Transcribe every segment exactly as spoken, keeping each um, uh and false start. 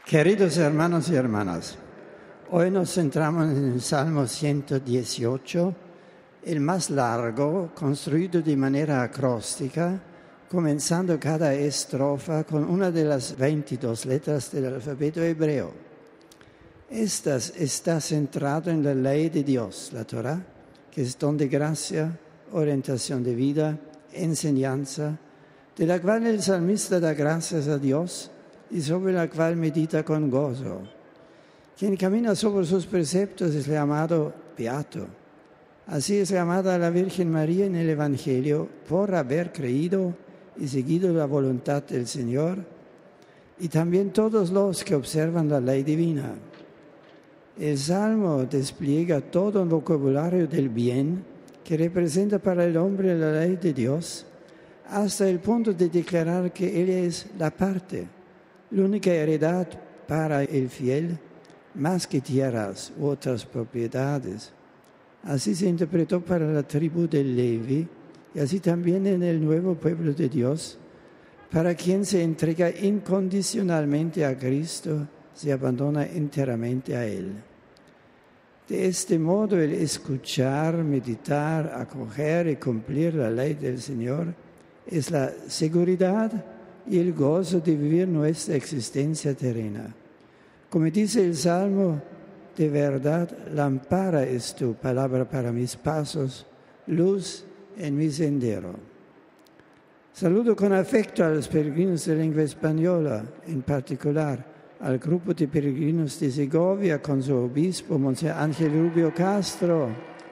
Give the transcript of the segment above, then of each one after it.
Queridos hermanos y hermanas, hoy nos centramos en el Salmo ciento dieciocho, el más largo, construido de manera acróstica, comenzando cada estrofa con una de las veintidós letras del alfabeto hebreo. Esta está centrado en la ley de Dios, la Torá, que es don de gracia, orientación de vida, enseñanza, de la cual el salmista da gracias a Dios y sobre la cual medita con gozo. Quien camina sobre sus preceptos es llamado beato. Así es llamada la Virgen María en el Evangelio por haber creído y seguido la voluntad del Señor, y también todos los que observan la ley divina. El Salmo despliega todo un vocabulario del bien que representa para el hombre la ley de Dios, hasta el punto de declarar que Él es la parte, la única heredad para el fiel, más que tierras u otras propiedades. Así se interpretó para la tribu de Levi y así también en el nuevo pueblo de Dios, para quien se entrega incondicionalmente a Cristo, se abandona enteramente a Él. De este modo, el escuchar, meditar, acoger y cumplir la ley del Señor es la seguridad y el gozo de vivir nuestra existencia terrena. Como dice el Salmo, de verdad, lámpara es tu palabra para mis pasos, luz en mi sendero. Saludo con afecto a los peregrinos de lengua española, en particular al grupo de peregrinos de Segovia con su obispo, Monseñor Ángel Rubio Castro,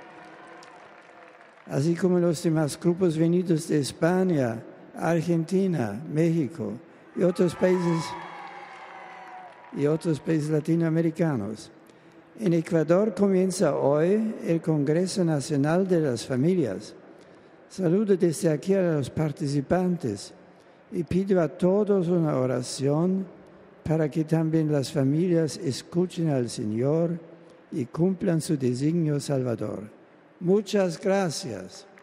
así como los demás grupos venidos de España, Argentina, México y otros países y otros países latinoamericanos. En Ecuador comienza hoy el Congreso Nacional de las Familias. Saludo desde aquí a los participantes y pido a todos una oración para que también las familias escuchen al Señor y cumplan su designio salvador. Muchas gracias.